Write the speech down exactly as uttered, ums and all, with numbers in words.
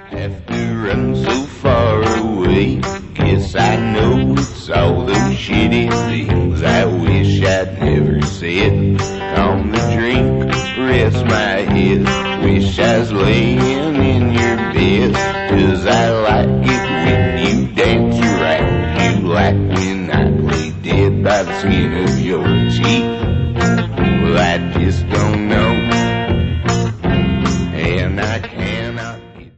have to run so far away. Guess I know it's all those shitty things I wish I'd never said. Calm the drink, rest my head. Wish I was laying in your bed. Cause I like it when you dance right. You like when I play dead by the skin of your teeth. Well, I just don't know